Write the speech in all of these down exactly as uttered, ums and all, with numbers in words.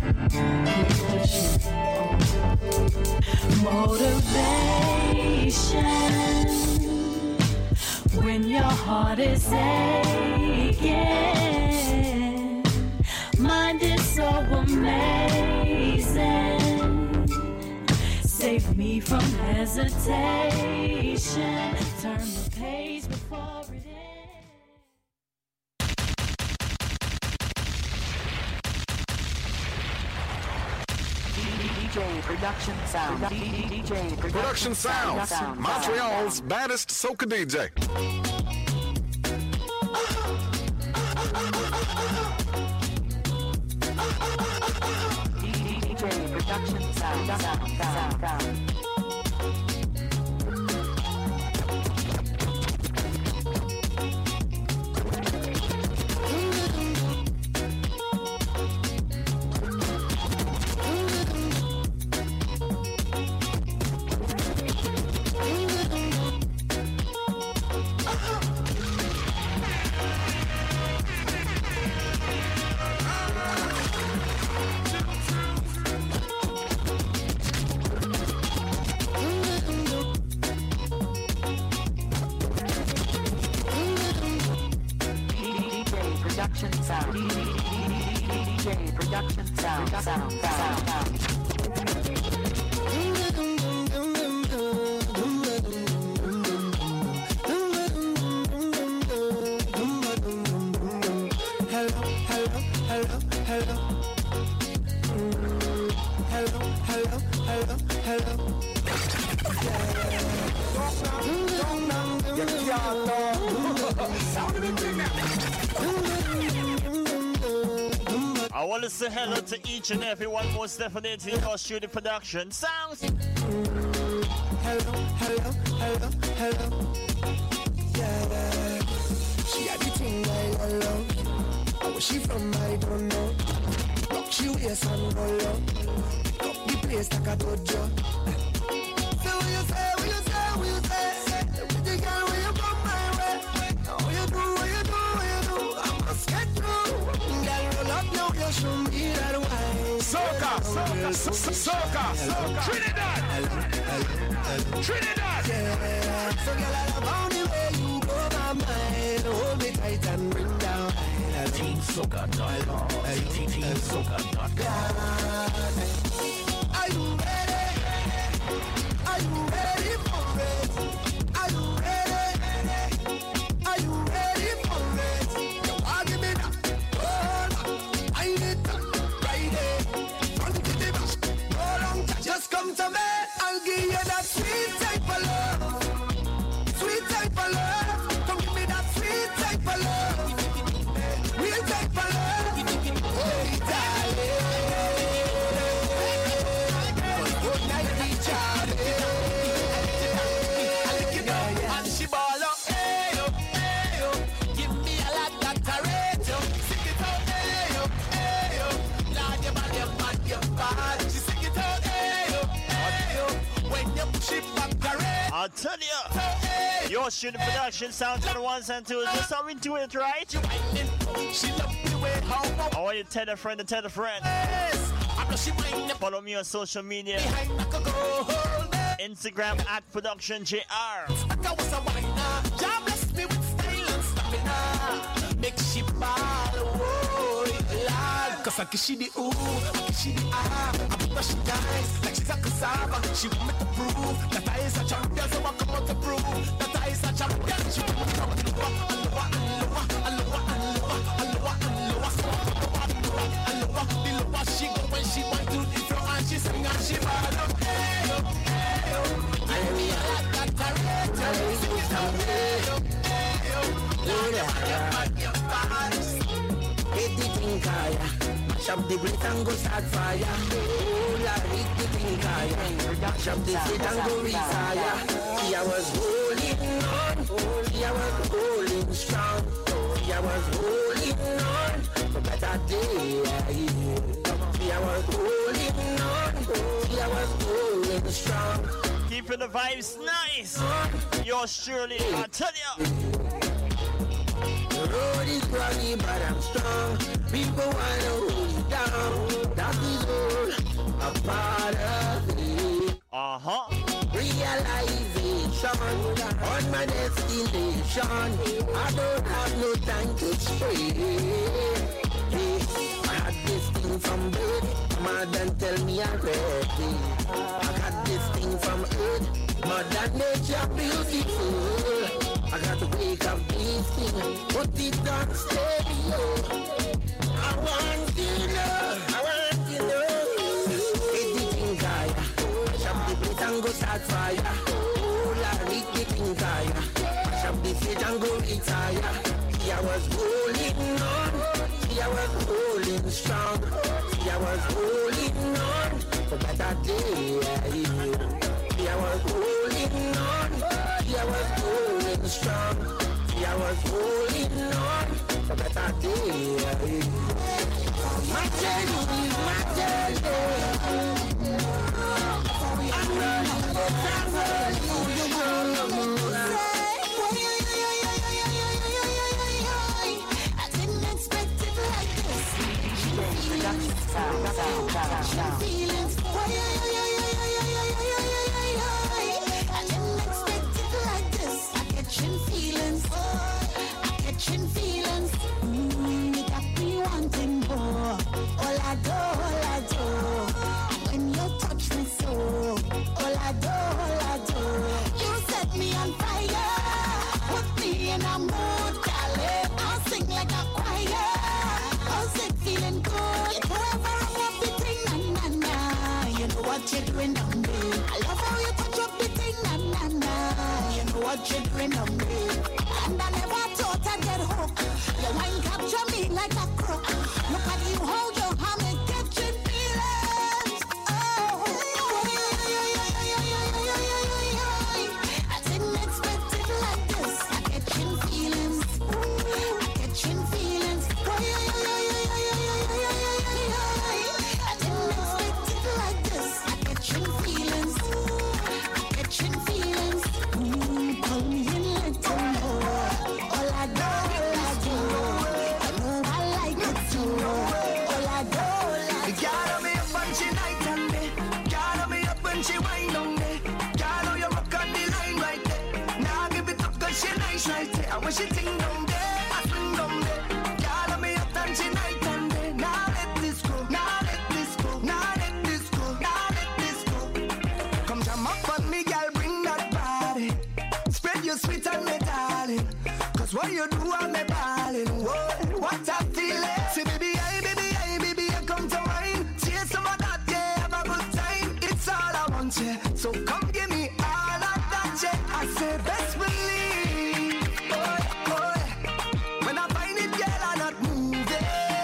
Motivation when your heart is aching. Mind is so amazing. Save me from hesitation. Turn the page before it ends. D J Production Sound. D J Production Sounds. Montreal's baddest soca D J. D J Production Sound. Sound. Sound. Sound. Production Sound. D J Production Sound. Sound. Sound. Sound. Hello, hello, hello, hello. Hello, hello, hello, hello. I want to say hello to each and everyone, most definitely for Studio Production Sounds. Hello, hello, hello, hello. Yeah, yeah. She had the thing I love. Where she from, I don't know. Rock she waist and roll up. Pick up the place like a dojo. So what you say, what you say, what you say? Pretty girl, where you come my way? What you do, what you do, what you do? I must get through. Girl, roll up now, you show me that wine. Soca, soca, soca, soca, soca. Trinidad, Trinidad. Yeah, so girl, I love how the way you blow my mind. Hold me tight and bring down. Team Soca dot com. Team Soca dot com. Are you ready? Are you ready for it? Are you ready? Are you ready for it? You want give me that? Hold on. I need that right there. Front to the back. No long time. Just come to me. I'll give you that sweet type of love. Sweet type of love. Come give me that sweet type of love. We'll take for love. Oh, darling. Good night, Charlie. And she ball up. Hey, oh, hey, oh. Give me a lot that I rate you. Sing it out. Hey, oh, hey, oh. Lord, your body, your body, your body. She sing it out. Hey, oh, hey, oh. When you push it back, I rate. I'll tell you. Your Studio Production Sounds on the ones and twos. That's how we do it, right? She love the way how I want you to tell a friend and tell a friend. Follow me on social media. Instagram at Production J R. Make she ball away, lad. Cause I kiss she the ooh, I kiss she the ah. I put her she dies like she's a cassava. She want me to prove that I is a champion, so I come out to prove that I is a champion. She want me to come to lower, and lower, and lower, and lower, and lower, and lower, so I come up and lower, and lower. The lower she go when she want to the floor and she sing and she ball up. Hey, oh, hey, oh. I me a lot that I rate. Sing it out, hey, oh, hey, oh. Lord, your body, hit the thing, Kaya. Mash up the brick and go start fire. Oh, Lord, hit the thing, Kaya. Mash up the seat and go retire. See, I was holding on. See, I was holding strong. See, I was holding on for better days. See, I was holding on. See, I was holding strong. Keeping the vibes nice. Yours surely, I tell you. The road is rocky, but I'm strong. People wanna hold you down. That is a part of it. Uh-huh. Realization on my destination. I don't have no time to stray. Hey, I had this thing from birth. Mother tell me already. I got this thing from earth. Mother nature beautiful. I got to wake up this thing. Put it on stereo. I want to know. I want to know. It's the thing fire. Shop the place and go start fire. Oh, la, read the thing fire. Shop the place and go retire. See, I was holding on. See, I was holding strong. See, I was holding on for better days. See, I was holding on. See, I was holding strong. See, I was holding on for better days. My journey is my journey. I'm running the travel. I didn't expect it like this. Feelings. I didn't expect it like this. I'm catching feelings. I'm catching feelings. Mm, you got me wanting more. All I do, all I do. When you touch me so, all I do, all I do. You set me on fire. Put me in a mood, darling. I'll sing like a choir. How's it feeling good? Whoever I'm up the thing, na na na. You know what you're doing on me. I love how you touch up the thing, na na na. You know what you're doing on me. And I never thought I'd get hooked. Your wine capture me like a crook. Look at you, hold your hand and catching feelings. Oh, I didn't expect it like this. I'm catching feelings. I'm catching feelings. I didn't expect it like this. I'm catching feelings. I'm catching feelings. Mm, pull me in little more. All I do, all I do. I know I like it too. All I do, all I You do. gotta be up and she night and day. Gotta be up and she wine on me. Gotta you rock on the line right there. Now give it up cause she nice right there. And when she ting down there, I swing down there. Gotta be up and she night and day. Now let this go, now let this go, now let this go, now let this go. Come jam up on me, girl, bring that body. Spread your sweet on me, darling. Cause what you do on me, darling. Whoa, what I feel it. See, baby, I, baby, I, baby, I come to wine. See some of that, yeah, have a good time. It's all I want, yeah. So come give me all of that, yeah. I say best believe, boy, boy. When I find it, girl, I'm not moving.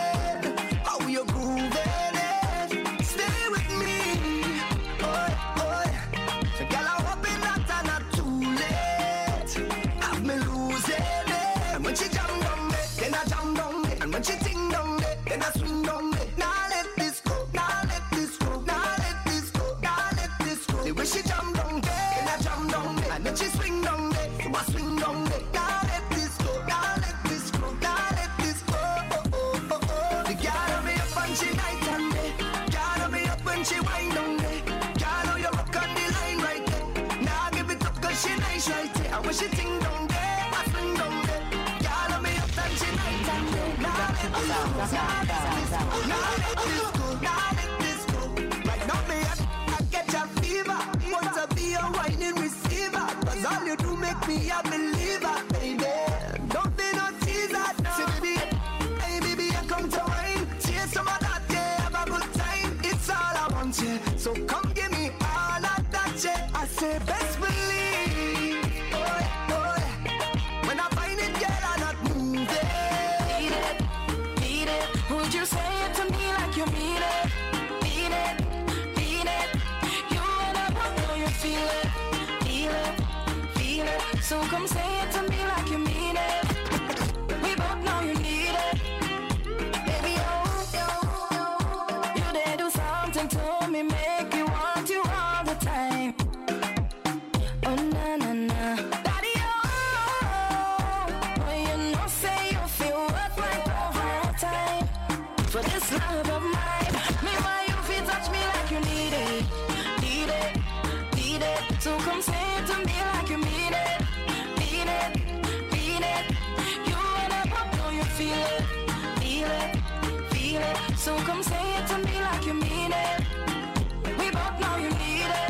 How you grooving it? Stay with me, boy, boy. So girl, I'm hoping that I'm not too late. Have me losing it. And when she jam down me, then I jam down me. And when she ting down me, then I swing down me. Now let this go, now let this go, now let this go, now let this go. The way she jam down me, then I jam down me. And then she swing down me, so I swing down me. Now let this go, now let this go, now let this go. Oh, oh, oh, oh. The gotta be up and she night and day. Gotta be up and she wine down me. Gotta you rock on the line right there. Now give it up cause she nice right there. And when she ting down there, I swing down there. Gotta be up and she night and day. Now let this go, now let this go, now let this go, now let this go. Right now me I, I get your fever. Want to be a whining receiver. Cause all you do make me a believer, baby. Don't be no teaser. See baby, hey baby, I come to wine. Chase some of that, yeah, have a good time. It's all I want, yeah. So come give me all of that, yeah. I say best believe, boy, boy. When I find it, girl, I'm not moving. Beat it, beat it. Would you say it to me like you mean it? Beat it, beat it. You and I both know you feel it, feel it, feel it. So come say it to me like you mean it. We both know you need it. Baby, oh, you did do something to me, make me want you all the time. Oh, na na na. Daddy, oh, well, you know, say you feel worth my overtime. For this love of mine, me why you feel touch me like you need it, need it, need it. So come say it to me like you mean it, mean it, mean it. You and I both know you feel it, feel it, feel it. So come say it to me like you mean it. We both know you need it.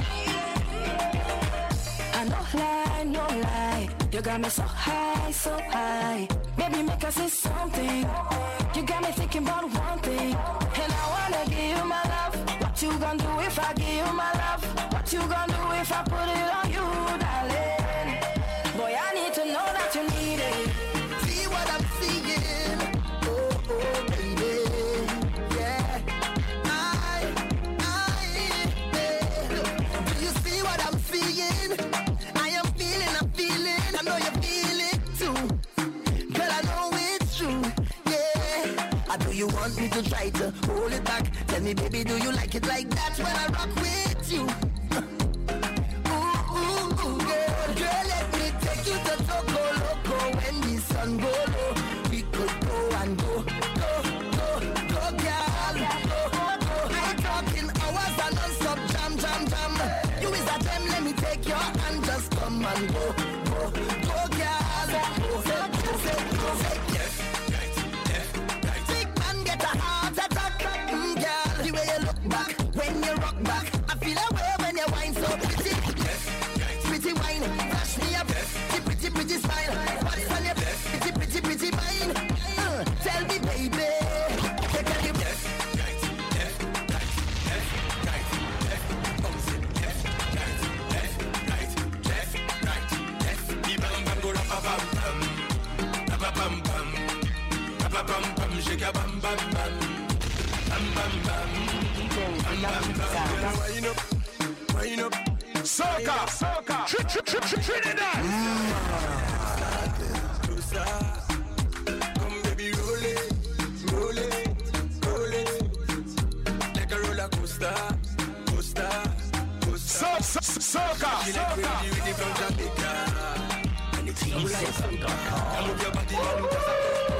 I no lie, no lie. You got me so high, so high. Baby, make us say something. You got me thinking about one thing. And I wanna give you my love. What you gonna do if I give you my love? What you gonna do if I put it on you, darling? Boy, I need to know that you need it. See what I'm seeing. Oh, oh, baby. Yeah. I, I, yeah. Do you see what I'm seeing? I am feeling, I'm feeling. I know you feel it too. Girl, I know it's true. Yeah. Or do you want me to try to hold it back? Tell me, baby, do you like it like that when I rock with you? Ooh, ooh, ooh, girl. Girl, let me take you to Toco Loco when the sun go low. We could go and go, go, go, go, girl. Go, go. I ain't talking hours and non-stop jam, jam, jam. You is a gem, let me take your hand, just come and go, go, go, girl. Go, go, go, go, go. Yes, right, yes, right. Big man get a heart attack, mm, girl. The way you look back when you rock back, I feel a way when you whine so pretty. Yes, right. Pretty wine, flash me up. Yes. Pretty, pretty smile. What's on your pretty, pretty, pretty mind? Uh, tell me, baby. Take a look. Yes, right, yes, right, yes, right, yes, bounce it, yes, right, yes, right, yes, right, yes. The bam bam go rap bam bam, rap bam bam, rap bam bam, shake a bam bam bam, bam bam bam, bam bam bam. Wind up, wind up. Soca, soca, Tr- tr- tr- tr- Trinidad. Come baby, roll it, roll it, roll it, like a roller coaster, coaster, coaster. So, so, soca, She like soca. really, really from Jamaica, and it's not like soca. Come move your body and look at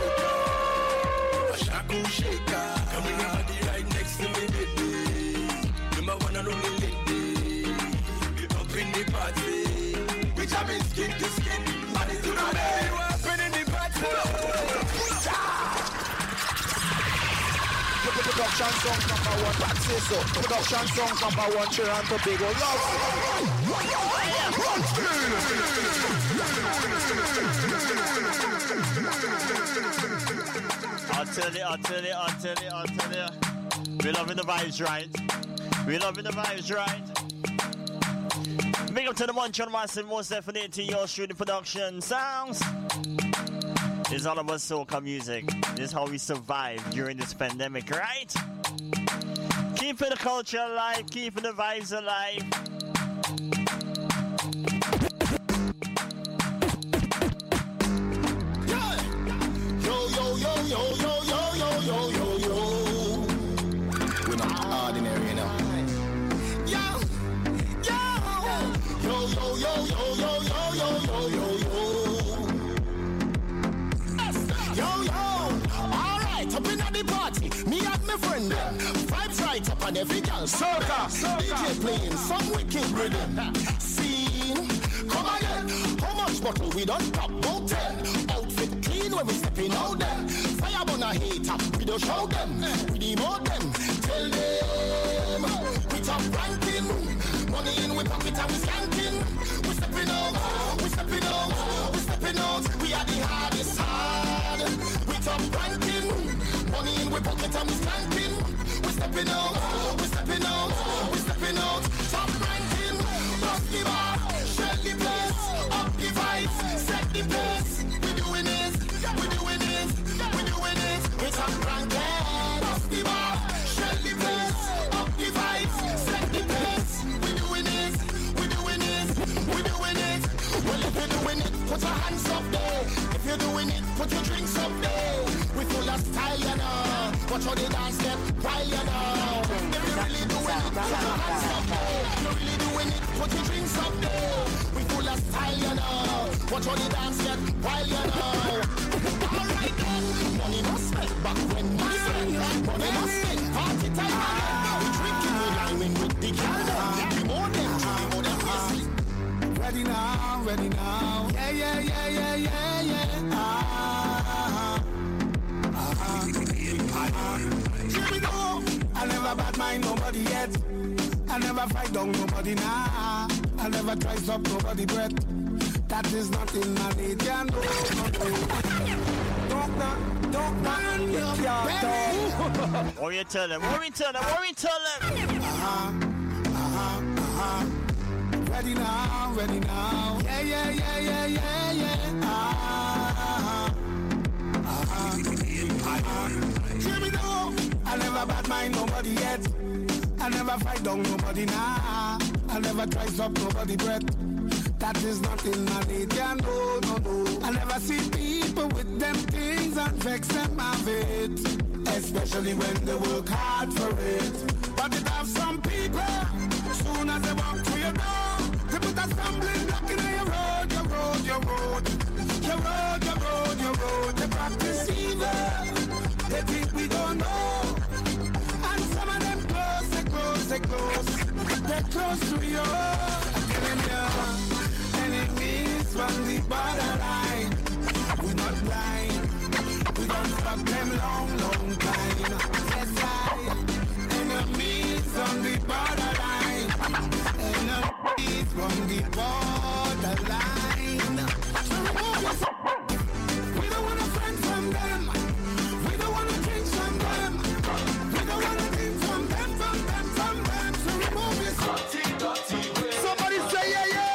a shaku shaker. Come bring your body right next to me, baby. You're my one and only lady. In the party, we jamming skin to skin, body to body. You happen in the party. Production song number one, back say so. Production song number one, Toronto Big Ol' Love. I'll tell you, I'll tell you, I'll tell you, I'll tell you. We're loving the vibes, right? We're loving the vibes, right? Big up to the Montreal Massive, most definitely your studio production sounds. It's all about soca music. This is how we survive during this pandemic, right? Keeping the culture alive, keeping the vibes alive. Yo, yo, yo, yo, yo, yo, yo, yo, yo, yo. We're not ordinary, you know. Yo, yo, yo, yo, yo, yo, yo, yo, yo, yo, yo. Yo, yo, all right, up in the party, me and my friend, vibes right up on every girl. Soca, soca. D J playing some wicked rhythm. Scene, come again. How much bottle we done pop? About ten. Outfit clean when we stepping out them. Fire burn a hater, we don't show them. We demote them, tell them. We top ranking, money in we pocket and we skanking. We stepping out, we stepping out, we stepping out. We are the hardest hard. We top ranking, money in we pocket and we skanking. We stepping out, we stepping out, we stepping out. Top ranking, bust the bar, shell the place, up the vibes, set the pace. We doing it, we doing it, we doing it. We top ranking, bust the bar, shell the place, up the vibes, set the pace. We doing it, we doing it, we doing it. Well, if you're doing it, put your hands up there. If you're doing it, put your drinks up there. We full of style, you know. Watch how they dance step while you know. If you're really doing it, put your hands up there. If you're really doing it, put your drinks up there. We full of style, you know. Watch how they dance step while you know. Alright then, money no spend back when we spend. Money no spend, party time again. We drink Hear me though, I never bad mind nobody yet. I never fight down nobody, nah. I never try stop nobody breath. That is not in my nature, no, no, no. Don't knock, don't knock, you can't talk. What you tell them? What you tell them? What you tell them? Uh-huh, uh-huh, uh-huh. Ready now, ready now. Yeah, yeah, yeah, yeah, yeah, yeah. Uh-huh, uh-huh, uh-huh. Hear me though, I never bad mind nobody yet. I never fight down nobody, nah. I never try stop nobody breath. That is not in my nature, no, no, no. I never see people with them things and vex them of it, especially when they work hard for it. But it have some people, soon as they walk through your door, they put a stumbling block in your road, your road, your road, your road, your road, your road. They practice evil, they think we don't know. And some of them close, they close, they close, they're close to you. I'm telling you. Enemies from the borderline. We're not blind. We don't fuck them long, long time. Yes, I. Enemies on the borderline. Enemies from the borderline. So remove yourself. We don't want to friend from them. We don't want to drink from them. We don't want to drink from them, from them, from them. So remove yourself. Somebody say yeah, yeah.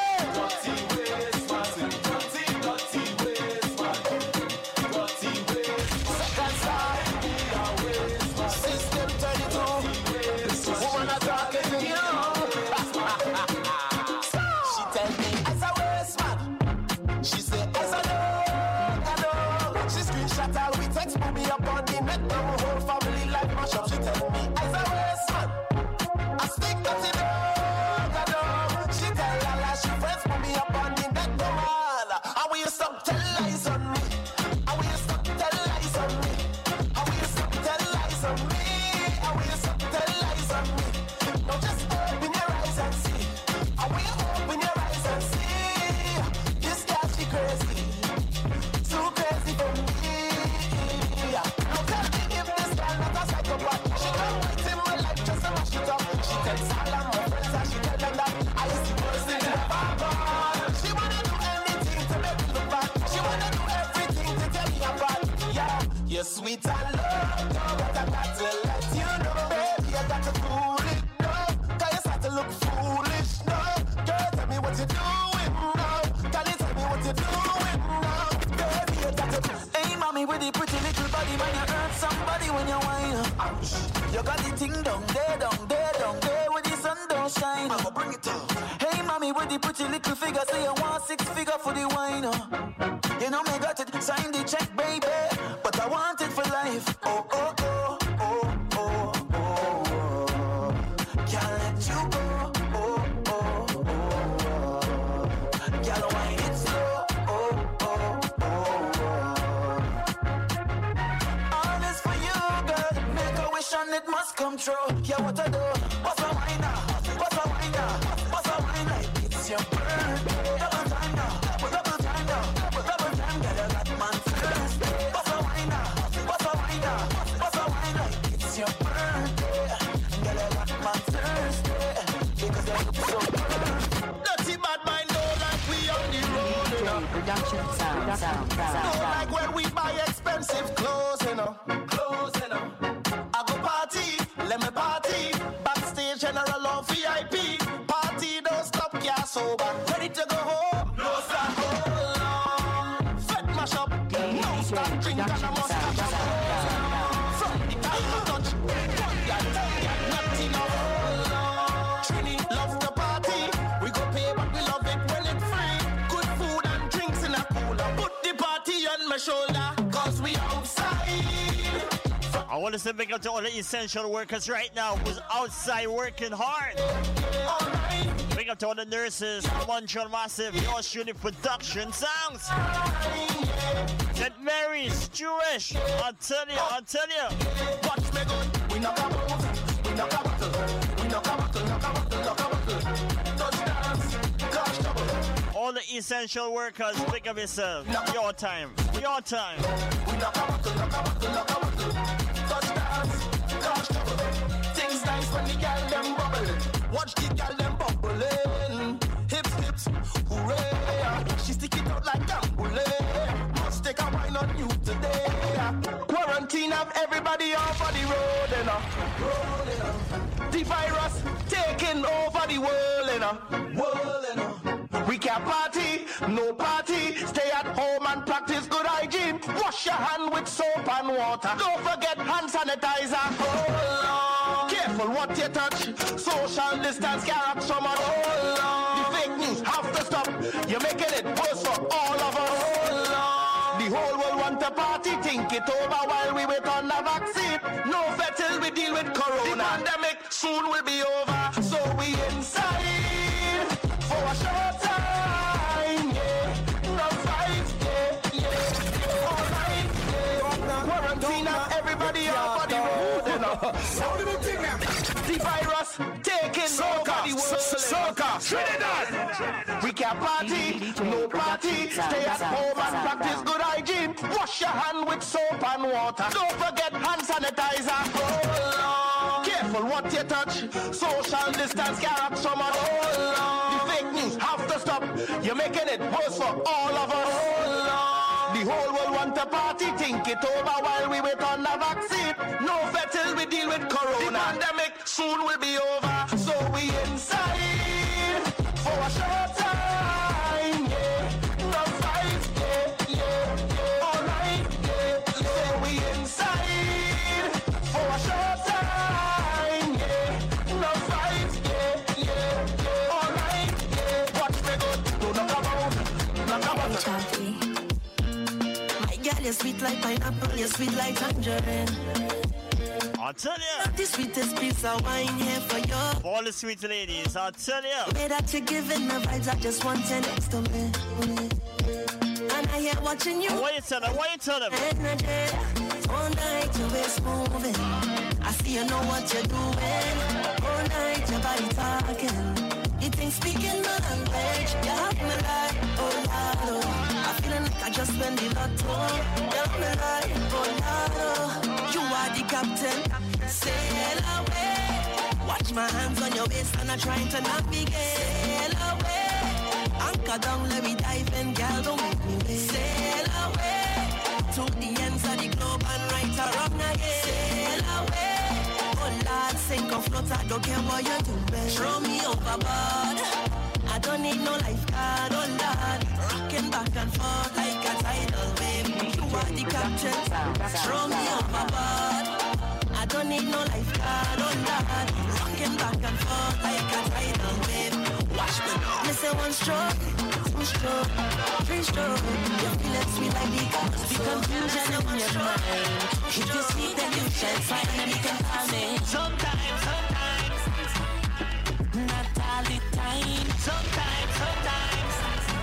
Sweet and love, but I got to let you know, baby, I got to cool it, no. Cause you start to look foolish, no. Girl, tell me what you're doing, no. Can you tell me what you're doing, no. Baby, you got to. Hey, mommy, with the pretty little body, when you hurt somebody when you whine. Ouch. You got the thing down there, down there, down there, where the sun don't shine. I'ma bring it up. Hey, mommy, with the pretty little figure, say you want six figure for the wine. You know me got it, sign the check, baby. But I want it for life. Oh, oh, oh, oh, oh, oh, oh. Can't let you go. Oh, oh, oh, oh. Girl, wine it slow. Oh, oh, oh, oh. All this for you, girl. Make a wish and it must come true. Yeah, what I do? What's a wine now? What's a wine now? What's a wine like? It's your birthday. Double time now. Double time now. Double time, girl, you got man first. What's a wine now? What's a wine now? What's a wine like? It's your birthday. Girl, you got man Thursday. Because you look so good. Dirty bad mind, no like we on the road, you know. Production sound, sound, sound. No like when we buy expensive clothes, you know. Clothes, you know. I go party, let me party. Backstage, general or V I P. Party, don't stop, yeah, sober. Ready to go home? No, sir, hold on. Fed mash up, no stop, drink and I must have some. From the time you touch, one guy, ten guy, not enough. Hold on. Trini love the party. We go pay, but we love it when it's free. Good food and drinks in a cooler. Put the party on my shoulder, cause we outside. I want to say big up to all the essential workers right now who's outside working hard. Big up to all the nurses, Montreal Massive, your shooting production sounds. Saint Mary's, Jewish, I'll tell you, I'll tell you. Watch me good, we knock a bottle, we knock a bottle, we knock a bottle, knock a bottle, knock a bottle. Touchdowns, cash double. All the essential workers, pick up yourself. Your time, your time. We knock a bottle, knock a bottle, knock a bottle. Touchdowns. rolling on. The virus taking over the world, you know. World, you know. We can't party, no party. Stay at home and practice good hygiene. Wash your hand with soap and water. Don't forget hand sanitizer. Hold on. Careful what you touch. Social distance carry so much. Hold on. The fake news have to stop. You're making it worse for all of us. Hold on. The whole world want a party. Think it over while we wait on the vaccine. No fair till we deal with corona. The pandemic soon will be over. So we inside for a short time. Yeah, no fight. Yeah, yeah, all right. Yeah, quarantine and everybody off the road. You know. The virus taking over the world. Soca, Trinidad. We can't party, no party. Stay at home and practice good hygiene. Wash your hand with soap and water. Don't forget hand sanitizer. Hold on. Careful what you touch. Social distance carry so much. Hold on. The fake news have to stop. You're making it worse for all of us. Hold on. The whole world want a party. Think it over while we wait on the vaccine. No fair till we deal with corona. The pandemic soon will be over. So we inside for a short time. Yeah, no fight. Yeah, yeah, yeah. All right. Yeah, yeah. So we inside for a short time. Yeah, no fight. Yeah, yeah, yeah. All right. Yeah. Watch me good. Do not come out. Not come out. My girl, you're sweet like pineapple. You're sweet like tangerine. I'll tell you. The sweetest piece of wine here for you. For all the sweet ladies, I'll tell you. The way that you're giving the vibes, I just want you next to me. And I hear watching you. What you tell them? What you tell them? Energy. All night your waist moving. I see you know what you're doing. All night your body talking. You think speaking my language. You have me like, oh Lord, oh. I feeling like I just spent the lotto. You have me like, oh Lord, oh. You are the captain. Sail away. Watch my hands on your waist and I'm trying to navigate. Sail away. Anchor down, let me dive in, girl, don't make me wait. Sail away. To the ends of the globe and right around again. Sail away. Oh Lord, sink or float, I don't care what you're doing. Throw me overboard. I don't need no lifeguard, oh Lord. Rocking back and forth like a tidal wave. You are the captain. Throw me overboard. I don't need no lifeguard, oh Lord. Rocking back and forth like a tidal wave. Watch me now. Me say one stroke, two stroke, three stroke. You feel it sweet like the cups. The confusion in your mind. If you see then you shine fine and you can call me. Sometimes, sometimes, not all the time. sometimes, sometimes.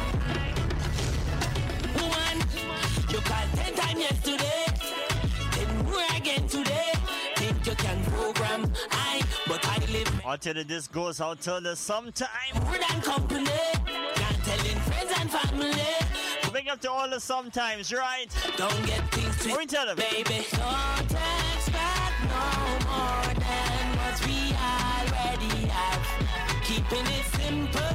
One, you called ten times yesterday, then more again today. Think you can program I, but I live I'll tell you, this goes out till the sometime. more than company. Can't tell in friends and family. Bring up to all the sometimes, right? Don't get things twisted, What we tell them? baby. Don't expect no more than what we already have. Keeping it simple.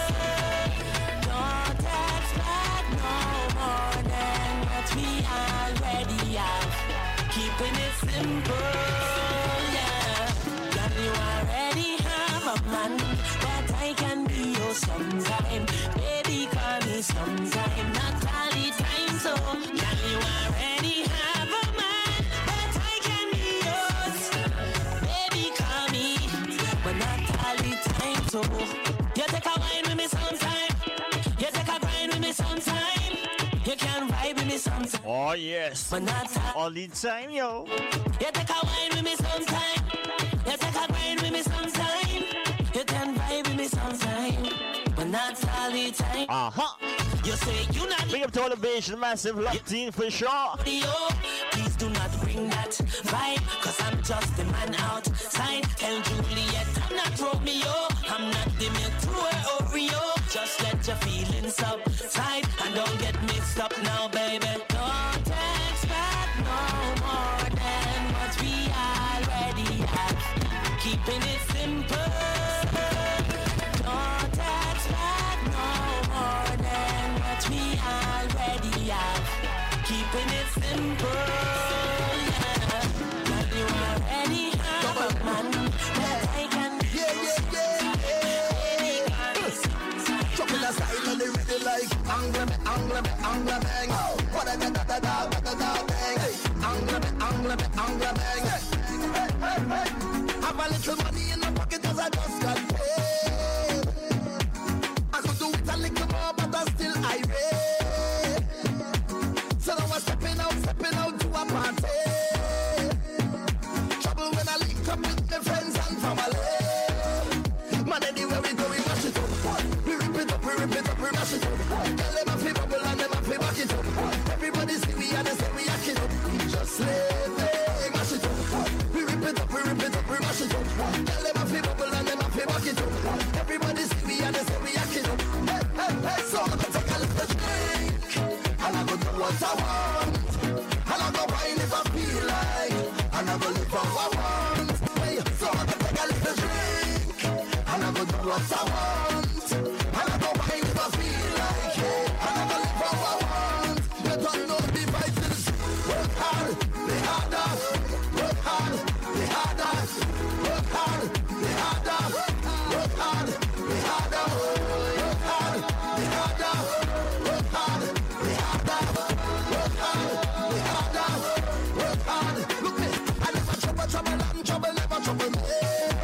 Don't expect no more than what we already have. Keeping it simple, yeah. Girl, you already have a man that I can be your sometime. Baby, call me sometime, not all the time. So, girl, you already have a man that I can be yours. Baby, call me, but not all the time. So, you take a wine with me sometime. You take a grind with me sometime. You can vibe with me sometime. Oh, yes. But not all. All the time, yo. You take a wine with me sometime. You take a grind with me sometime. You can vibe with me sometime. But not all the time. Uh-huh. You say you not Big up to all the Beijing Massive locked in for sure. video. Please do not bring that vibe. Cause I'm just the man outside. Tell Juliet I'm not Romeo. I'm not the milk to her Oreo. Just let your feelings subside. And don't get mixed up now, baby. Don't expect no more than what we already have. Keeping it simple. Don't expect no more than what we already have. Keeping it simple, yeah. Girl, you already have I just got paid. I could do it a little more, but I'm still irate. So now I'm stepping out, stepping out to a party. Trouble when I link up with my friends and family. Man, anywhere we go, we mash it up. We rip it up, we rip it up, we mash it up. Tell them I feel bubble and them I feel back it up. Everybody see me and they say we act it up. Just let me mash it up. We rip it up, we rip it up, we mash it up. Tell them I feel bubble and them I feel back it up. Everybody see me and they say we act it up. Hey, hey, hey, so I'm gonna take a little drink. And I go do what I want. And I go wine if I feel like. And I go live how I want. Hey, so I'm gonna take a little drink. And I go do what I want. And I go wine if I feel like. Yeah. And I go live how I want. You don't know the vices. Work hard, be harder. Work hard, be harder. Work hard, be harder. Work hard, be harder. Work hard, be harder. Work hard, be harder. Work hard, be harder. Work hard. Look me, I never trouble, trouble, and trouble, never trouble me.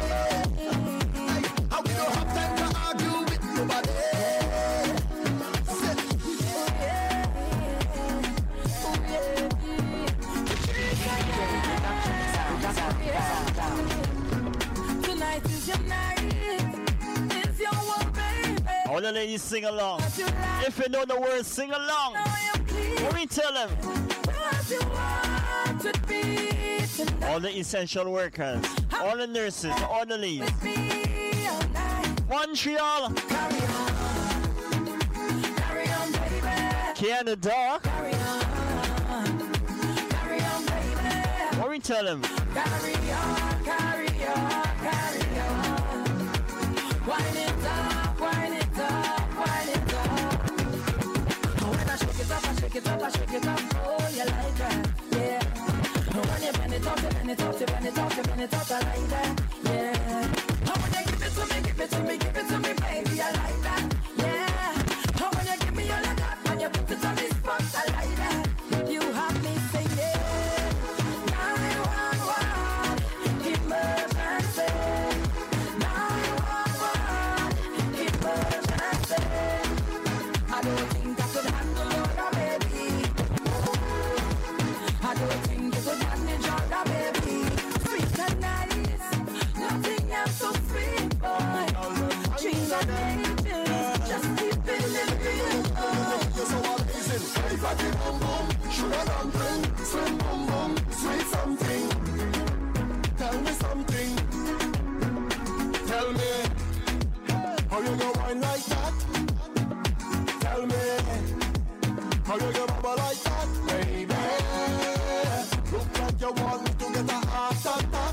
And we don't have time to argue with nobody. Tonight is your night. It's your one, baby. All the ladies sing along. If you know the words, sing along. What we tell them? All the essential workers, all the nurses, all the leads. Montreal, Carry on, carry on, baby. Canada. Carry on, carry on, baby. What we tell them? Carry on, carry on, carry on. Wind it up, wind it up, wind it up. When I shake it up, I shake it up, I shake it up. Oh, you like that, yeah. When you bend it up, you bend it up, you bend it up, you bend it up, I like that, yeah. Oh, when you give it to me, give it to me, give it to me, baby, I like that, yeah. Oh, when you give me all of that, when you put it on this spot, I like that. You have me singing nine one one, emergency. nine one one, emergency. I don't think I could handle your baby. I don't think you could manage your baby. Sweet and nice, nothing else so sweet, boy. Dreams and angels, just keep it living, boy. You're so amazing. Hey, fatty boom boom, sugar dumpling, slim boom boom, sweet something. Tell me something. Tell me how you go wine like that. Tell me how you go bubble like that, baby. Look like you want me to get a heart attack.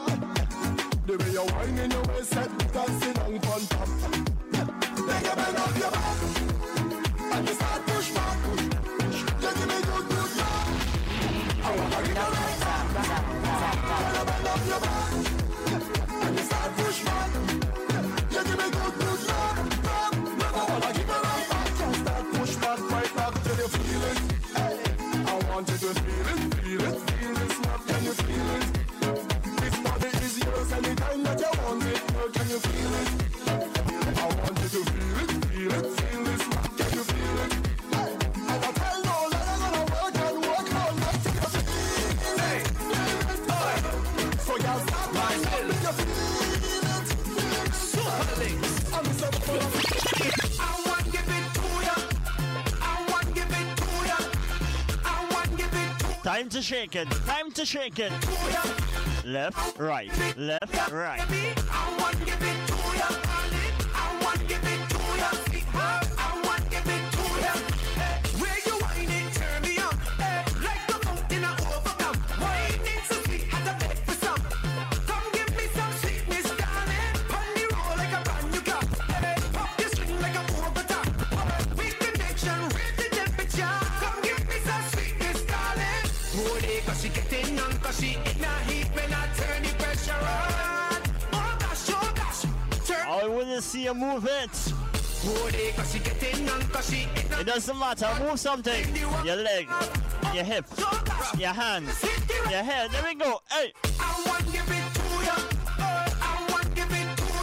The way you're whining your waist set, dancing on front top. Then you bend up your back and you start push back. You give me good, good love. I wanna give you right back. Then you bend up your back and you start push back. You give me good, good love. I wanna give you right back. Just start push back, right back till you feel it. Hey, I want you to feel it, feel it, feel this love. Can you feel it? This body is yours anytime that you want it. Girl, can you feel it? I want you to feel it, feel it, feel this love. Can you feel it? Hey, and I tell no lie, I'm gonna work and work all night till you feel it. Hey, boy. So y'all stop myself if you feel it. Super links. I'm so full of I want to give it to ya. I want to give it to ya. I want to give it to ya. Time to shake it. Time to shake it. Left, right, left, right. I want to give it to ya. I want to give it to ya. I want to give it to ya. Where you whining, turn me on. Like the mountain I overcome. Whining so sweet, had to beg for some. Come give me some sweetness, darling. Pon the roll like a brand new car. Pop your string like a overtop. With connection, raise the temperature. Come give me some sweetness, darling. Holy, cause she getting on, cause she in a heat when I turn the pressure on. Oh gosh, oh gosh. Turn. I want to see you move it. Holy, cause she getting on, cause she in a It doesn't matter. Move something. Your leg, your hip, your hands, your head. There we go. Hey. I want to give it to ya. I want to give it to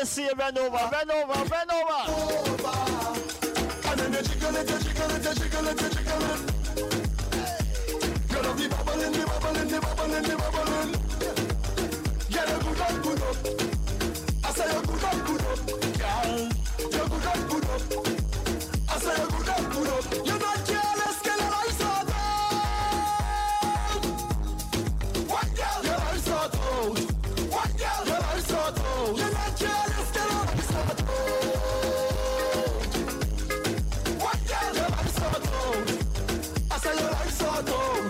see you bend over, bend over, bend over. Over. And then you jiggle it, you jiggle it, you jiggle it, you jiggle it. Gotta be bubbling, the bubbling, the bubbling, the bubbling. Get a good up, good up. I say a good up, good up. Girl, you good up, good up. I say a good up, good up. You're not careless, girl, your eyes are down. What girl? Your eyes are down. What girl? Your eyes are down. You're not careless, girl, your eyes are down. What girl? Your eyes are down. I say your eyes are down.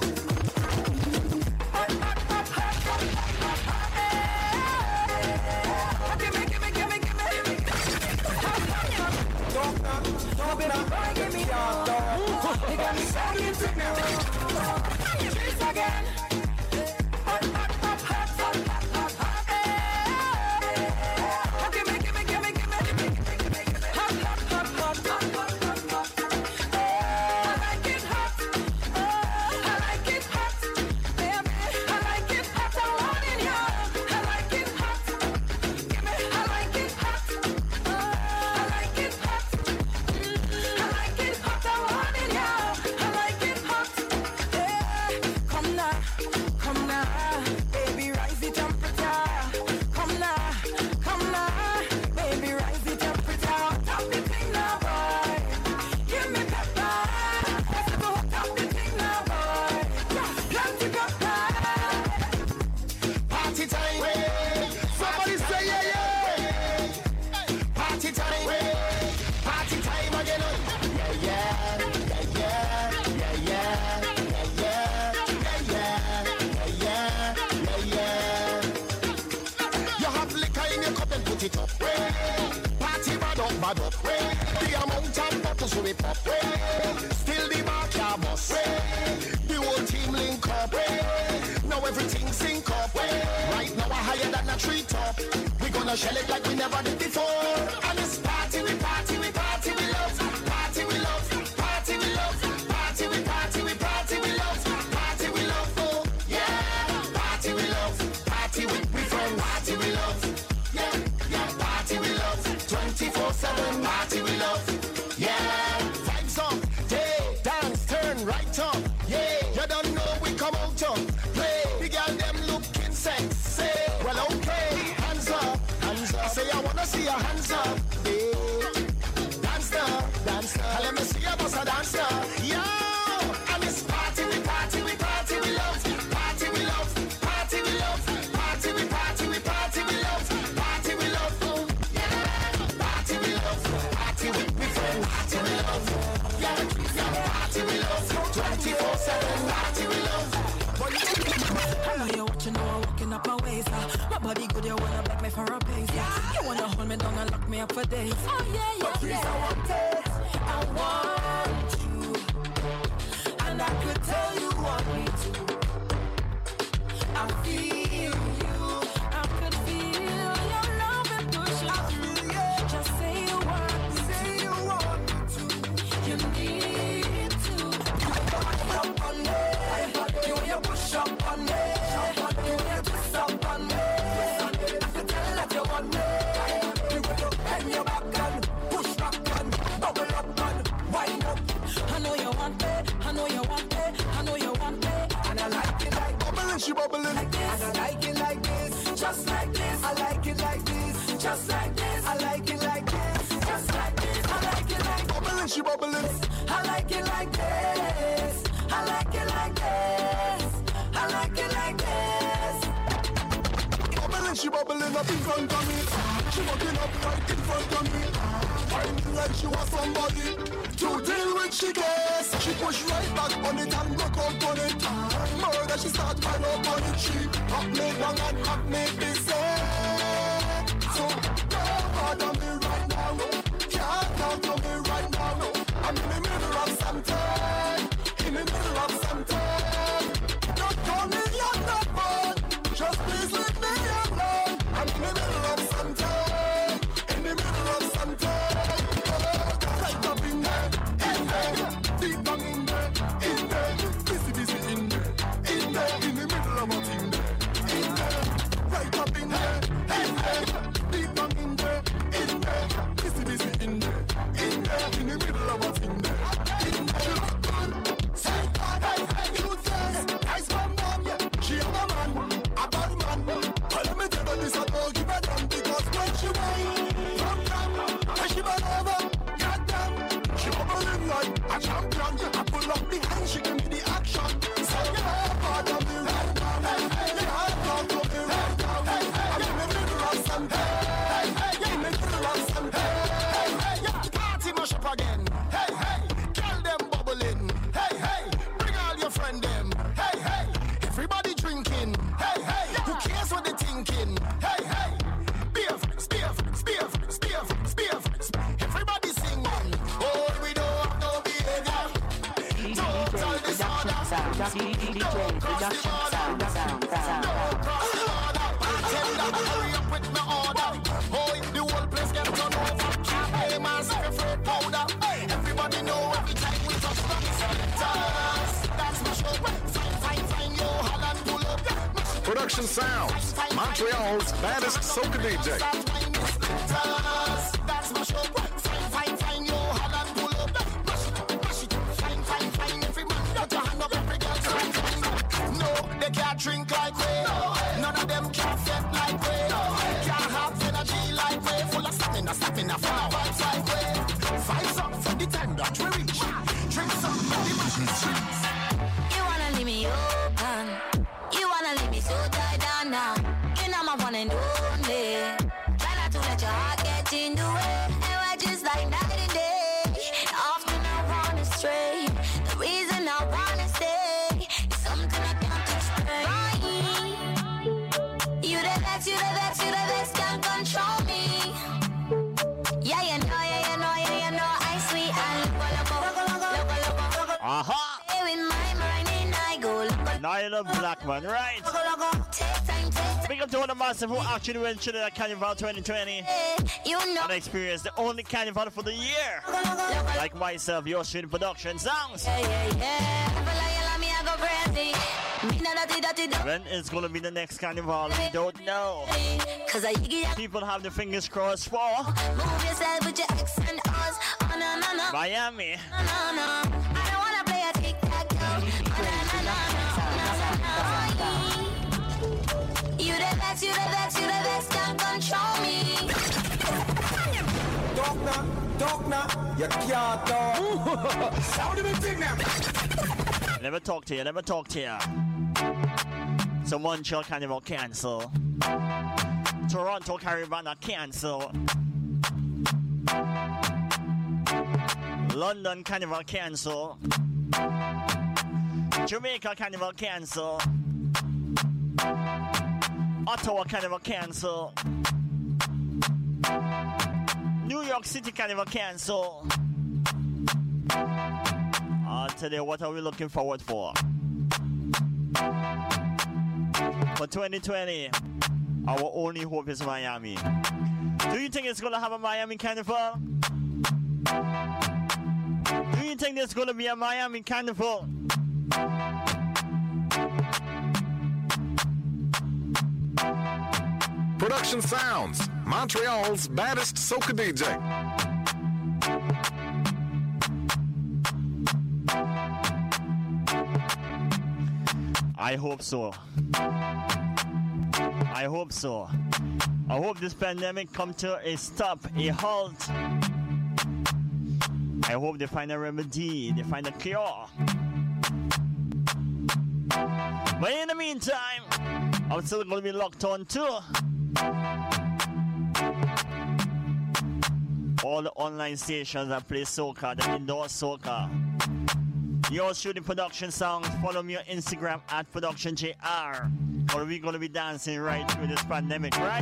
Shell it like we never did before. And this party, we party, we party, we love. Party, we love. Party, we love. Party, we party, we party, we love. Party, we love. Oh, yeah. Party, we love. Party with we friends. Party, we love. Yeah, yeah. Party, we love. twenty-four seven. Party, we love. Yeah. Vibes up. Day, dance, turn right up. Yeah. You don't know we come out up. Play. The girl them looking sexy. Well, okay. Hands up. I say I wanna see your hands up, yeah. Dance now, dance now. Let me see your boss a dance now, yo. And this party, we party, we party, we love. Party, we love. Party, we love. Party, we party, we party, we love. Party, we love. Oh, yeah. Party, we love. Party with we friends. Party, we love. Yeah, yeah. Party, we love. twenty-four seven. Party, we love. I know you watching, know I'm walking up my ways. Uh. My body good, you wanna beg me for a pace. Yeah. You wanna hold me down and lock me up for days. Oh yeah, yeah, but yeah. I want it, I want you, and I could tell you want me to. I feel you, I could feel your love and push. I feel you. Just say you want me, say you want me to. You need to. You push up on me, you you push up on me. She bubbling like this, and I like it like this, just like this. I like it like this, just like this. I like it like this, just like this. I like it like bubbling, she bubbling. I like it like this, I like it like this. I like it like this. Bubbling, she bubbling up in front of me. She walking up right in front of me. Finding like she was somebody to deal with. She gets, she push right back on it and broke out on it. Murder, she start right up on it. She hot me down and hot me busy. So go hard on me right now. Can't talk to me right now. I'm in the middle of something. In the middle of something. Don't call me young number. Just please leave me alone. I'm in the middle of something. In the middle of something. Right up in there, in there. Deep down in there, in there. Busy, busy in there, in there. In the middle of a thing there, in there. Right up in there. a champion. I pull up the hand, she give me the action. Say yeah, part of me right now. Hey, hey, the heart come to me right now. Hey, hey, I'm in the middle of some. Hey, hey, hey, in the middle of some. Hey, hey, hey, yeah, party mash up again. Hey, hey, girl them bubbling. Hey, hey, bring all your friend them. Hey, hey, everybody drinking. Hey, hey, who cares what they thinking? Hey, hey, beer, spear, spear, spear, spear, everybody singing. Oh, we don't have no behavior. Total disorder. Don't cross the border. Don't cross the border. Tell them hurry up with my order. Oh, the whole place get turned over. Hey, man, say afraid powder. Everybody know every time we touch the centers. That's my show. Fine, fine, fine, yo, Holland pull up. Production Sounds, Montreal's baddest soca D J. That's my show. Fine, fine, fine, yo, Holland pull up. Mash it, mash it. Fine, fine, fine, every man got your hand up, every girl's fine, fine. No, they can't drink like we. None of them can set like we. Can't have energy like we. Full of stamina, stamina, full of vibes like we. Vibes up from the time that we reach. Drinks up from the machine streets. You wanna leave me open. You wanna leave me so tied down now. You know my one and only. Try not to let your heart get in the way. And we're just like night and day. Often I wanna stray. The reason I wanna stay is something I can't explain. You the best, you the best, you the best, can't control me. Yeah, you know, yeah, you know, yeah, you know, I sweet and loco, loco, loco, loco, loco. Aha! Hey, with my mind and I go loco. Nyla Blackman, right? Take time, take time. Big up to all the massive who actually went to the Carnival twenty twenty You know. and experienced the only Carnival for the year. Like myself, your student production sounds. Yeah, yeah, yeah. People like you love me, I go crazy. Me no dirty, dirty, dirty. When is gonna be the next Carnival? We don't know. Cause I get People have the fingers crossed for move yourself with your X and O's. Oh no, no, no. Miami. No, no, no. I don't wanna play a tic-tac toe. Oh no, no, no, no, no, no, no. You the best, you the best, you the best, can't control me. Talk now, talk now, you can't talk. Sound of the thing now. Never talk to you, never talk to you. So Montreal Carnival cancel. Toronto Caribana cancel. London Carnival cancel. Jamaica Carnival cancel. Ottawa Carnival cancel. New York City Carnival cancel. I'll tell you, what are we looking forward for? For twenty twenty, our only hope is Miami. Do you think it's gonna have a Miami Carnival? Do you think there's gonna be a Miami Carnival? Production Sounds, Montreal's baddest soca D J. I hope so. I hope so. I hope this pandemic come to a stop, a halt. I hope they find a remedy, they find a cure. But in the meantime, I'm still going to be locked on too. All the online stations that play soca, that endorse soca. Your shooting production songs. Follow me on Instagram at Production J R. Or we're gonna be dancing right through this pandemic, right?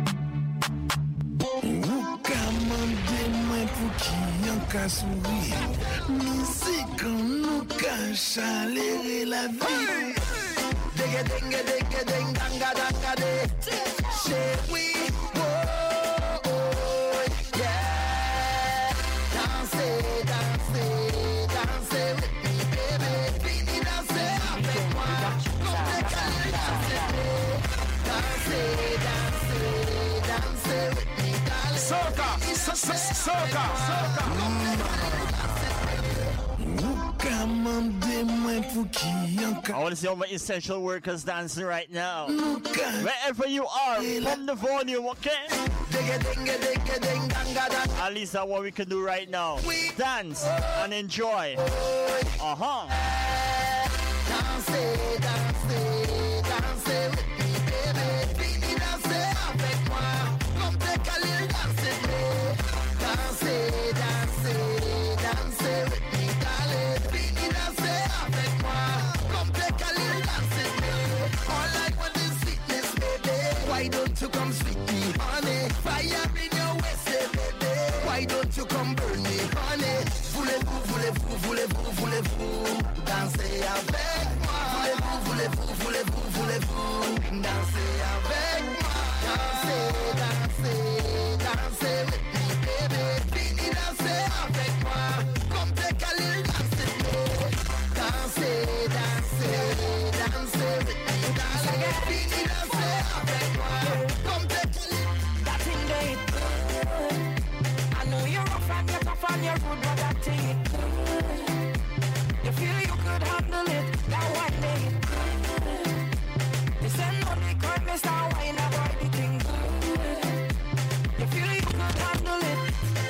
Soca, soca, soca. I want to see all my essential workers dancing right now. Wherever you are, from the volume, okay? At least that's what we can do right now. Dance and enjoy. Uh-huh. Dance, dance, dance with me, baby. Fini danser avec moi. Come take a little dance with me. Dance, dance, dance with me, darling. Fini danser avec moi. Come take a little dance with me. All I want is sweetness, baby. Why don't you come sweet me, honey? Fire in your waist, baby. Why don't you come burn me, honey? Voulez-vous, voulez-vous, voulez-vous, voulez-vous danser avec moi? Voulez-vous, voulez-vous, voulez-vous, voulez-vous danser avec moi? Danser, danser, danser with me, baby. Fini danser avec moi. Come take a little dance with me. Danser, danser, danser with me, darling. Fini danser avec moi. Come take a little. That thing they good. I know you're rough and you're tough and you're rude, but that thing good. You feel you could handle it, that one day good. You said no, they could miss that wine, that boy, the thing good. You feel you could handle it.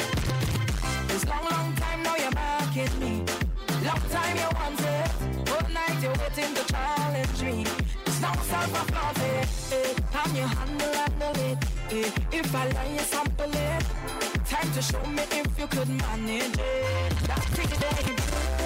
It's long, long time now you're back at me. Long time you want it. All night you're waiting to challenge me. It's no self-applause, eh, eh. And you handle, handle it, eh. If I lie, you sample it. Time to show me if you could manage it. That thing they good.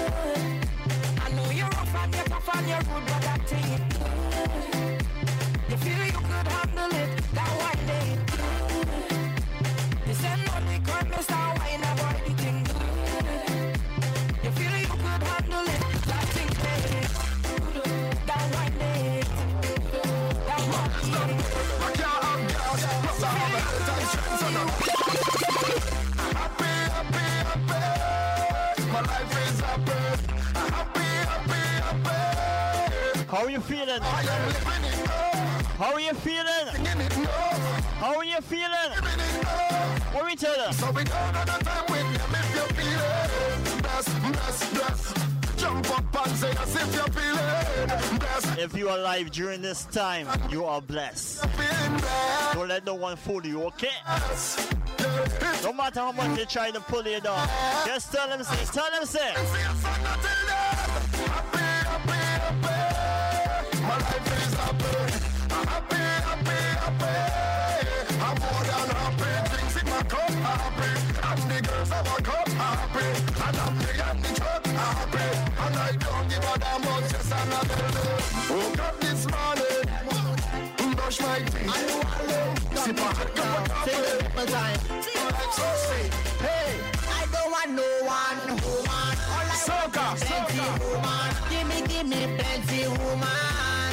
I know you're rough and you're tough and you're rude, but that thing good. You feel you could handle it, that one day good. You said no, they could miss that wine, that boy, the thing good. You feel you could handle it, that thing good. That one day that one day. I can't have girls, plus I have a time chance on them. Happy, happy, happy. My life is happy. Happy, happy, happy. How are you feeling? I am living it up. How are you feeling? Singing it up. How are you feeling? Living it up. What we tell her? So we don't have the time with them if you feel it. Bless, bless, bless. Jump up and say as if you feel it. Bless. If you are alive during this time, you are blessed. Feeling blessed. Don't let no one fool you, okay? No matter how much they try to pull you down, just tell them, say, tell them, say. Happy, happy, happy. My life is happy. Happy, happy, happy. I'm more than happy. Drinks in my cup, happy. And the girls have a cup, happy. And I'm the and the truck, happy. And I don't give a damn about just another day. Woke up this morning, brush my teeth. Sip a hot cup of coffee. So sweet. Hey, I don't want no one woman. All I Soca, want is plenty soca. woman. Give me, give me plenty woman.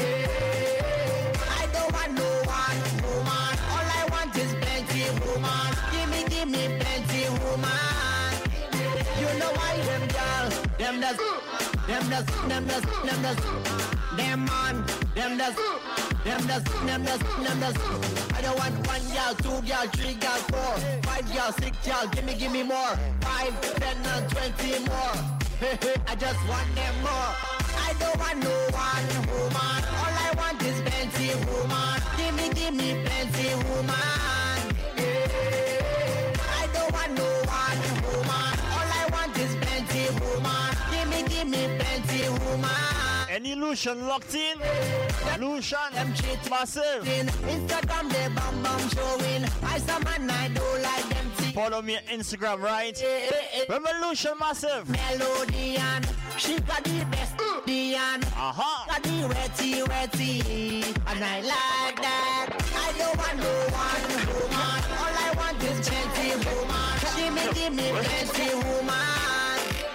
Hey, I don't want no one woman. All I want is plenty woman. Give me, give me plenty woman. You know why them girls, them does, them does, them does, them does, them man, them does, them does, them does, them does. I don't want one girl, two girl, three girl, four, five girl, six girl. Give me, give me more. Five, ten, and twenty more. I just want them more. I don't want no one woman. All I want is plenty woman. Give me, give me plenty woman. Yeah. I don't want no one woman. All I want is plenty woman. Give me, give me plenty woman. Any Lucian locked in? Lucian, Them cheat massive. Instagram they bam bam showing. I some man I don't like them things. Follow me on Instagram, right? Remember Lucian massive? Melodian, she got the best Dian. Aha. Got the wetty wetty, and I like that. I don't want no one woman. All I want is plenty woman. Give me, give me plenty woman.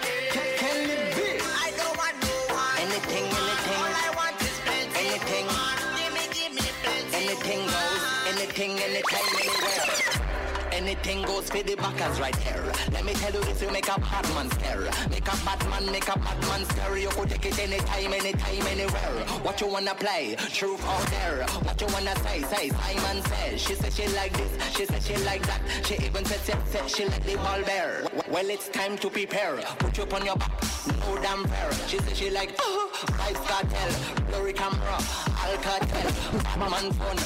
I don't want no one. Anything, anything. All I want is plenty Anything. woman. Give me, give me plenty Anything goes, anything, anytime, anywhere. Anything goes for the backers right here. Let me tell you this, you make a bad man stare. Make a bad man, make a bad man stare. You could take it anytime, anytime, anywhere. What you wanna play? Truth or dare? What you wanna say? Say, Simon says. She said she like this, she said she like that. She even said, said, said she like the ball bear. Well, it's time to prepare. Put you up on your back, no damn fair. She said she like, oh, Vibes Cartel, blurry camera, Alcatel, bad man phone, bad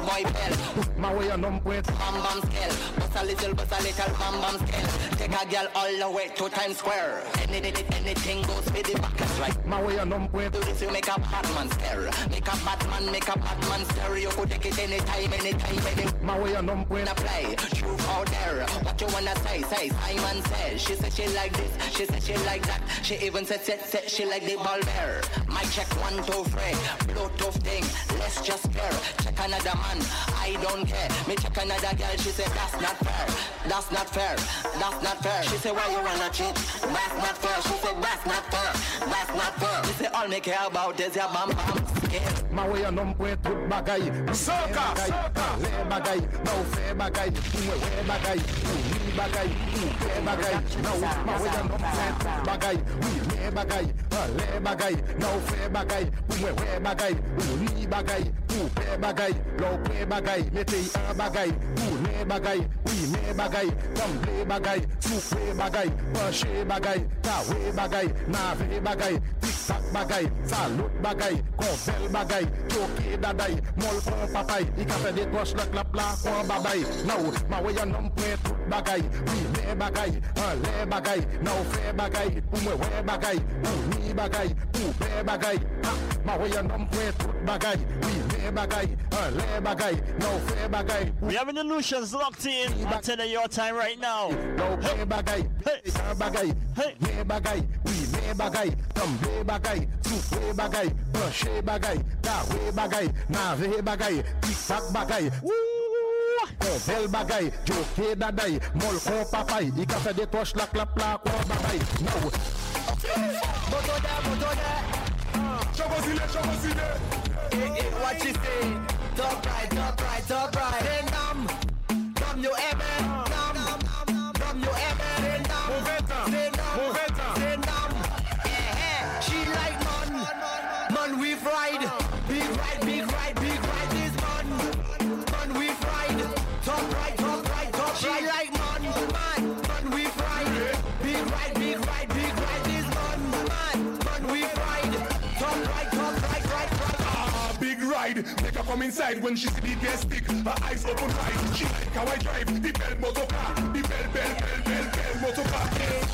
boy bell. My way on numb with Bam bam scale. Bust a little, bust a little bam bam scale. Take a girl all the way to Times Square. Anything, anything goes with the backers right. My way on numb with Do this you make a Batman stare. Make a Batman, make a Batman stare. You could take it anytime, anytime, anytime. my way on numb with Play, truth out there. What you wanna say? Say Simon says. She said she like this. She said she like that. She even said, said, said she like the ball bear. My check one, two, three. Bluetooth thing. Let's just pair. Check another man. I don't care. Me check another girl. She said that's not fair. That's not fair. That's not fair. She said why you wanna cheat? That's not fair. She said that's not fair. That's not fair. She said all me care about is your bam bam. my way on numb with bagay. Soca, soca. Le bagay. No fair bagay. Uwe we bagay. Uni bagay. Uwe bagay. No my way on numb with bagay. We me bagay. Le bagay. No fair bagay. Uwe we bagay. Uni bagay. Uwe bagay. Lo we bagay. Mete a bagay. Uni bagay. We me bagay. Come le bagay. Soup we bagay. Pache bagay. Ta we bagay. Na ve bagay. Tic tac bagay. Salut bagay. Convel bagay. Choke daday. Mol kon papay. I ka fe de tosh la klap la kon babay. Now, my way on numb with bagay. We me bagay. Le bagay. No fe bagay. Uwe we bagay. Uni bagay. Uwe bagay. My way on numb with bagay. We me bagay. Le bagay. No fe bagay. We have an illusions locked in. I'll tell you your time right now. No fe bagay. Hey, bagay. hey, Me bagay. We me bagay. Come be bagay. Soup we bagay. Pache bagay. Da we bagay. Na ve bagay. Tic tac bagay. Convel bagay. Joke daday. Mol kon papay. I ka fe de tosh la klap la kon babay. Now. Moto there, moto there. Chocosile, chocosile. Eh, eh, what she say? Top right, top right, top right. Then nam, nam you ever, nam, nam you ever. Then nam, Mauvais temps, say nam, mauvais temps. say nam. Eh, eh, she like man, man we fried. Big ride, big ride, big ride this man, man we fried. Top right, top right, top right. She like man, man, man we fried. Big ride, big ride, big ride this man, man, man we fried. Top right, top right, right, right. Ah, big ride. Make her come inside when she see the gas stick. Her eyes open wide. She like how I drive the bell motor car. The bell, bell, bell, bell, bell motor car.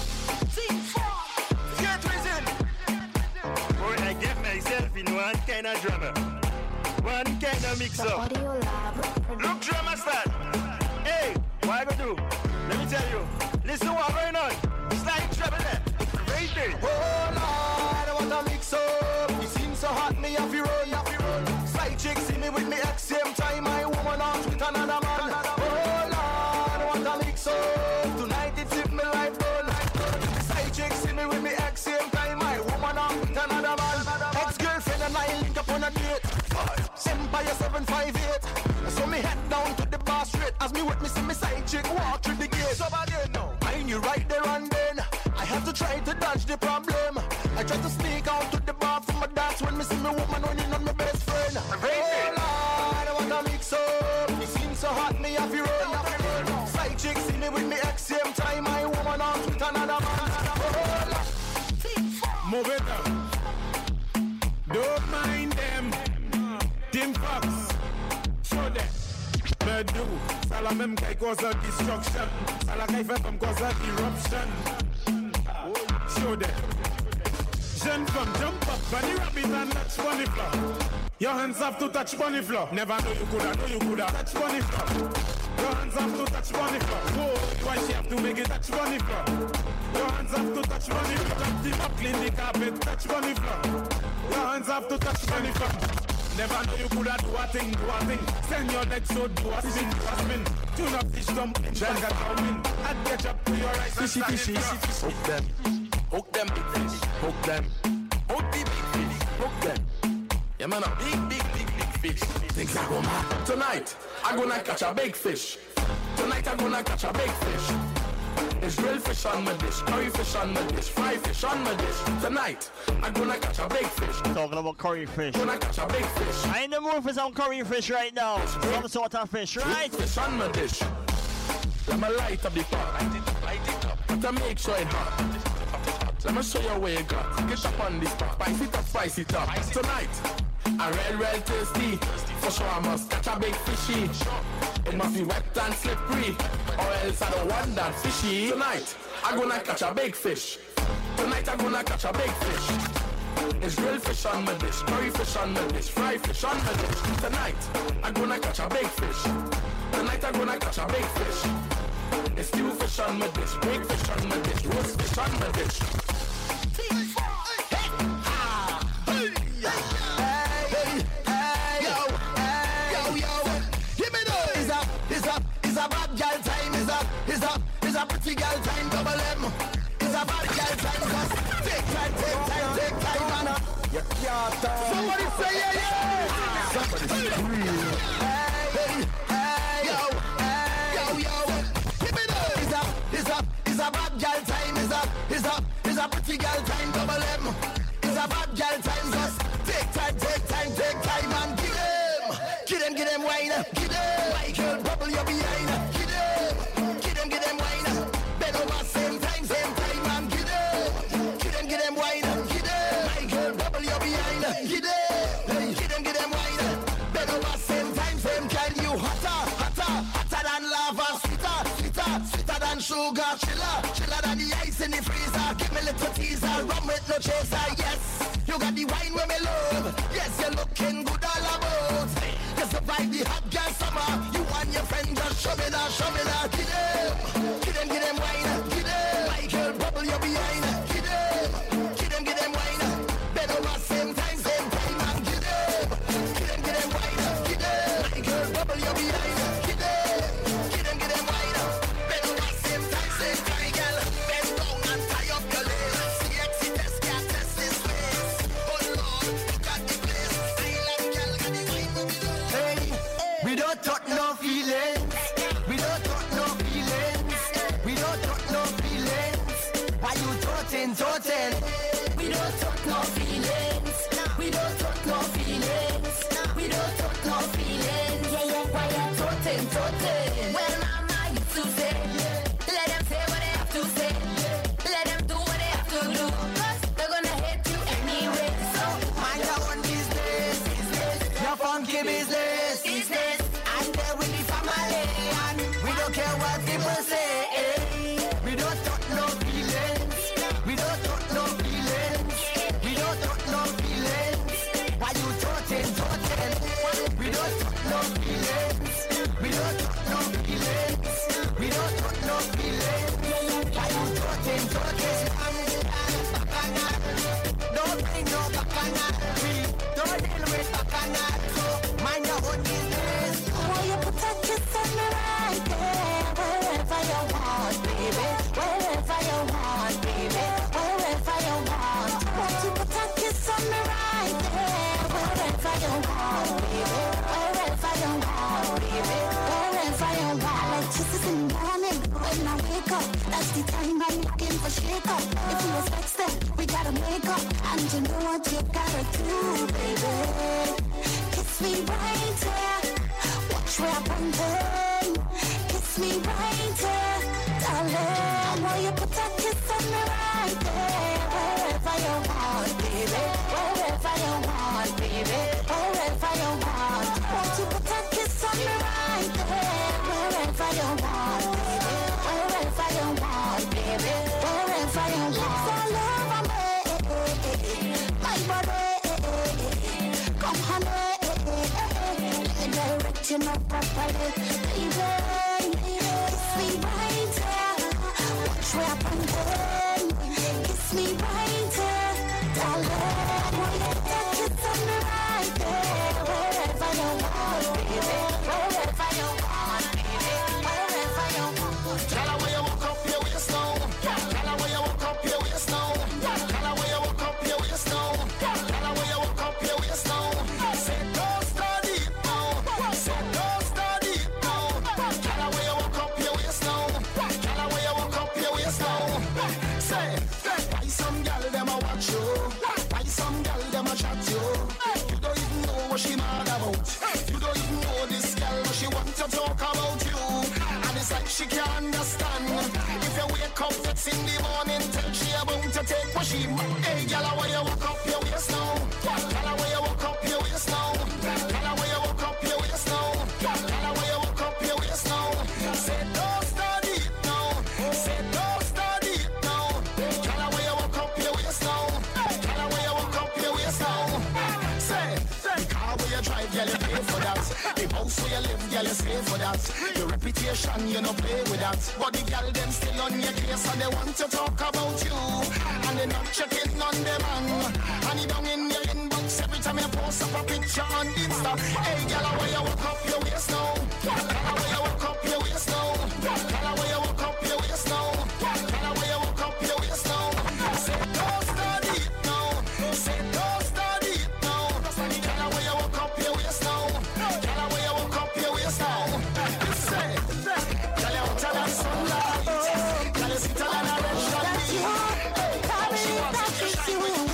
Get prison. Boy, I get myself in one kind of drama. One kind of mix up. Audio Lab. Look, drama start. Hey, what I gonna do? Let me tell you. Listen what going on. It's like trouble there. Right there. Oh Lord, what a mix up. You seem so hot, me have you run, have you run. Side chick see me with me ex same time. My woman out with another man. Oh Lord, what a mix up. Tonight it's if me life done. Side chick see me with me ex same time. My woman out with another man. Ex-girlfriend and I link up on a date. Empire seven five eight. So me head down to the bar straight. As me with me see me side chick walk through the gate. So again now, I knew right there and then I have to try to dodge the problem. I try to sneak out to the bar for my dance when me see me woman running on my best friend. Oh Lord, what a mix up. You seem so hot, me have you run. Side chick see me with me ex same time. My woman out with another man. Oh Lord. Mauvais temps. Don't mind them. Tim Fox. Show them. Bedu. Ça la même qui cause a destruction. Ça la qui fait comme cause a eruption. Show them. Jeune femme, jump up, bunny rabbit and touch bunny floor. Your hands have to touch bunny floor. Never know you coulda, know you coulda touch bunny floor. Your hands have to touch bunny floor. Whoa, why she have to make it touch bunny floor? Your hands have to touch bunny floor. Top the up, clean the carpet, touch bunny floor. Your hands have to touch bunny floor. Never know you coulda do a thing, do a thing. Send your legs so do a spin, do a spin. Tune up fish dumpling, bang a dumpling. Add ketchup to your rice and stand it up. Hook them. Hook them big fish. Hook them. Hook the big fish. Hook them. Yeah man, a big, big, big, big fish. Things are going mad. Tonight, I'm gonna catch a big fish. Tonight, I'm gonna catch a big fish. There's grilled fish on my dish, curry fish on my dish, fried fish on my dish. Tonight, I'm gonna catch a big fish. Talking about curry fish. Gonna catch a big fish. I in the mood for some curry fish right now. Some sort of fish, right? Fish on my dish. Let me light up the pot. Light it up, light it up. But to make sure it hot. Let me show you where you got. Get up on this pot. Spice it up, spice it up. Tonight, A real, real thirsty. For sure I must catch a big fishy. It must be wet and slippery, or else I don't want that fishy. Tonight, I'm gonna catch a big fish. Tonight I'm gonna catch a big fish. It's grilled fish on my dish, curry fish on my dish, fried fish on my dish. Tonight, I'm gonna catch a big fish. Tonight I'm gonna catch a big fish. It's stew fish on my dish, big fish on my dish, roast fish on my dish. It's a bad girl time, it's a, it's a, it's a pretty girl time, double M. It's a bad girl time, cause take time, take time, take time, man. You can't tell. Somebody say yeah, yeah. Somebody scream. Hey, hey, hey, yo, hey, yo, yo. Give me that. It's a, it's a, it's a bad girl time, it's a, it's a, it's a pretty girl time, double M. It's a bad girl time, cause take time, take time, take time, man. Give them, give them, give them wine, give them. My girl, bubble you behind. Give them, give them, give them wine. Bend over same time, same time, man. Give them, give them, give them wine. Give them, my girl, bubble you behind. Give them, give them, give them wine. Bend over same time, same time. You hotter, hotter, hotter than lava. Sweeter, sweeter, sweeter than sugar. Chiller, chiller than the ice in the freezer. Give me a little teaser, rum with no chaser. Yes, you got the wine with me love. Yes, you're looking good all about. You survive the hot girl summer. You and your friend just show me that, show me that. Get them, get them, get them wine. Get them, my girl, bubble you behind. Get them, get them, get them wine. Bend over same time, same time, man. Get them, get them, get them wine. Get them, my girl, bubble you behind. Get them, get them, get them wine. Bend over same time, same time, girl. Bend down and tie up your legs. C X C test, can't test this place. Oh Lord, look at the place. Island girl, got the wine with me. Hey, we don't talk no feelings. We don't talk no feelings. We don't talk no feelings. Why you talking, talking? We don't talk no feelings. We don't talk no feelings. We don't talk no feelings. Yeah, yeah, why you talking, talking? Well, mama used to say, let them say what they have to say. Let them do what they have to do. Cause they're gonna hate you anyway. So mind your own business, business. Your funky business, business. And there with the family. And we don't care what people say. We don't talk no feelings. We don't talk no feelings. We don't talk no feelings. Why you talking, talking? We don't talk no feelings. We don't talk no feelings. We don't talk no feelings. Why you talking, talking? Don't bring no bacchanal. We don't deal with bacchanal. So mind your own business. Why you put a kiss on me right there? Wherever you want, baby. Wherever you want, baby. Wherever you want. Why you put a kiss on me right there? Wherever you want, baby. Wherever you want, baby. Wherever you want. Like kisses in the morning when I wake up. That's the time I'm looking for shake up. If you was next step, we gotta make up. And you know what you gotta do, baby. Kiss me right there. Watch where I'm pointing. Kiss me right there, darling. Will you put that kiss on me right there? Wherever you want, baby. Wherever you want, baby. Wherever you want. Won't you put that kiss on me right there? Wherever you want, baby. Wherever you want, baby. Wherever you want. All over me, my body. Come honey, direct you not properly, baby. Kiss me right there. Watch where I'm pointing. Kiss me right there, darling. Will you put that kiss on me right there? Wherever you want, baby. Wherever you want, baby. Wherever you want. Tell her where you walk up your waist now. Tell her where you walk up your waist now. Tell her where you walk up your waist now. Tell her where you walk up your waist now. Say don't study now. Say don't study now. Tell her where you walk up your waist now. Tell her where you walk up your waist now. Say, why some gal them a watch you? Why some gal them a chat you? You don't even know what she mad about. You don't even know this gal what she want to talk about you. And it's like she can't understand. If you wake up that's in the morning, tell she about to take what she. Hey, gal, where you walk up your waist now? Gal, where you walk up your waist for that. The house where you live, girl, you stay for that. Your reputation, you no play with that. But the girl them still on your case and they want to talk about you. And they not checking on them man. And you down in your inbox every time you post up a picture on Insta. Hey, girl, where you walk up your waist now? Girl, where you walk up your waist now? Girl, where you walk up your waist now? Girl, where you walk up your waist now? Say don't start it now. Say don't start it now. Girl, where you walk up your waist now? Girl, where you walk up your waist now? You say, girl, you out of that sunlight. Girl, you sit on a red shot. Hey, she wants to shine with you.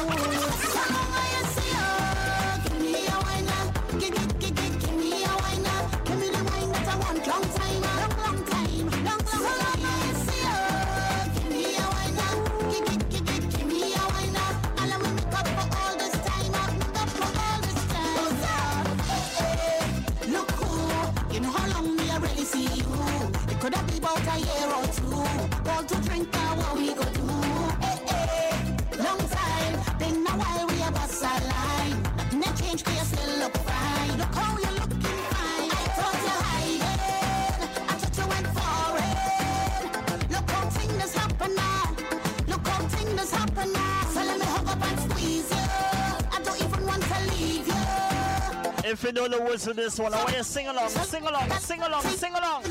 Could have been about a year or two. All to drink now, what we go do? Hey, hey, long time. Been a while we have us a line. Nothing that changed, you still look fine. Look how you looking fine. I thought you hiding. I thought you went foreign. Look how things happen now. Look how things happen now. So let me hug up and squeeze you. I don't even want to leave you. If you know the words of this one, I want you to sing along, sing along, sing along, sing along.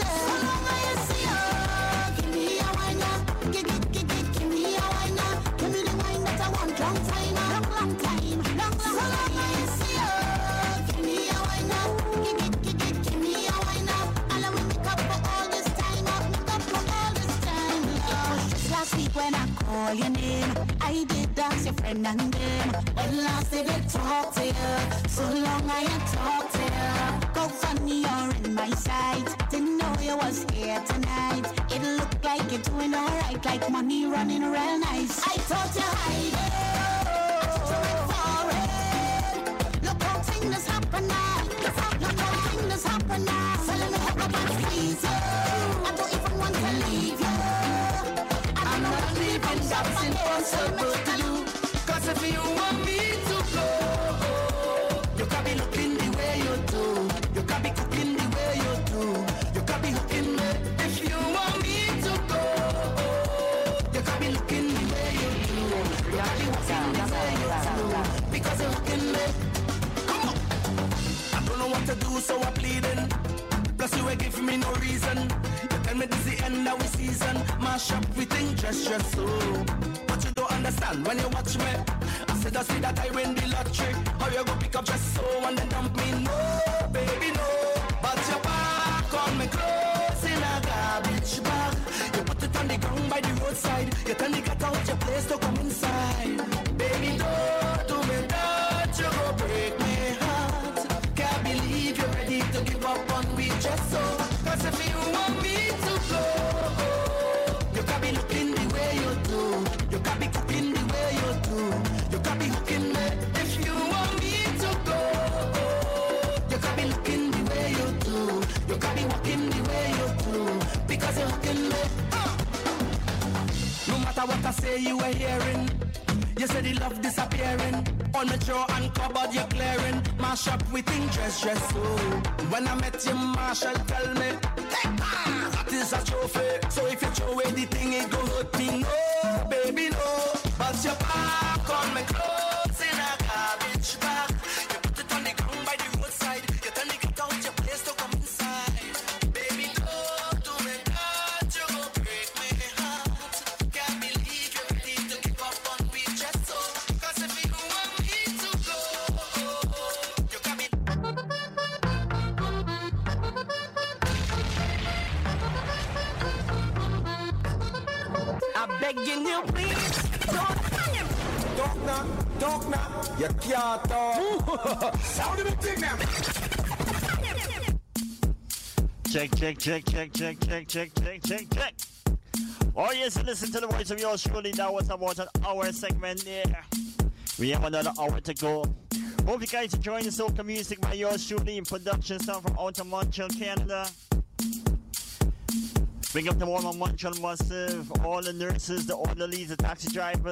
Last week when I call your name, I did ask your friend and them. When last did they talk to you? So long I ain't talked to you. Go funny, you're in my sight. Didn't know you was here tonight. It looked like you're doing alright, like money running real nice. I thought you hiding, foreign. Look how things happen now. Look how things happen now. So let me hug up and squeeze you. I don't even want to leave you. I'm not leaving, that's impossible to do. Cause if you want me to go, you can be looking the way you do. You can be cooking the way you do. You can be hooking me. If you want me to go, you can be looking the way you do. You can be walking the way you do. Because you're hooking me. Come on. I don't know what to do, so I'm pleading. Plus you ain't giving me no reason. Tell me this the end of the season. Mash up everything just just so. But you don't understand when you watch me. I said I see that I win the lottery. How you go pick up just so and then dump me? No, baby, no. But your back on me clothes in a garbage bag. You put it on the ground by the roadside. You turn the cat out your place to come inside. Baby, don't do me that. You go break my heart. Can't believe you're ready to give up on me just so. Cause if you want me to go, you can be looking the way you do. You can be cooking the way you do. You can be hooking me. If you want me to go, you can be looking the way you do. You can be walking the way you do. Because you're hooking me. uh. No matter what I say, you are hearing. You say the love disappearing. On the drawer and cupboard you're clearing. Mash up with interest, dress so. When I met you, Marshall tell me, hey, ah, that is a trophy. So if you throw away the thing, it go hurt me. No, baby, no. But your back on me clothes in a garbage bag. You put it on the ground by the roadside. You turn the cat out your place to come inside. Baby, no, do me that. You go break my heart. Can't believe you're ready to give up on me just so. Cause if you want me to go, you can be. I'm begging you, please. Don't Talk now, talk now. You can't talk. Sound of the thing now. Check, check, check, check, check, check, check, check, check, check. Oh yes, listen to the voice of yours truly. That was about an hour segment there. We have another hour to go. Hope you guys enjoying the soca music by yours truly in production sound from out of Montreal, Canada. Bring up the one on Montreal Massive, all the nurses, the orderlies, the taxi drivers.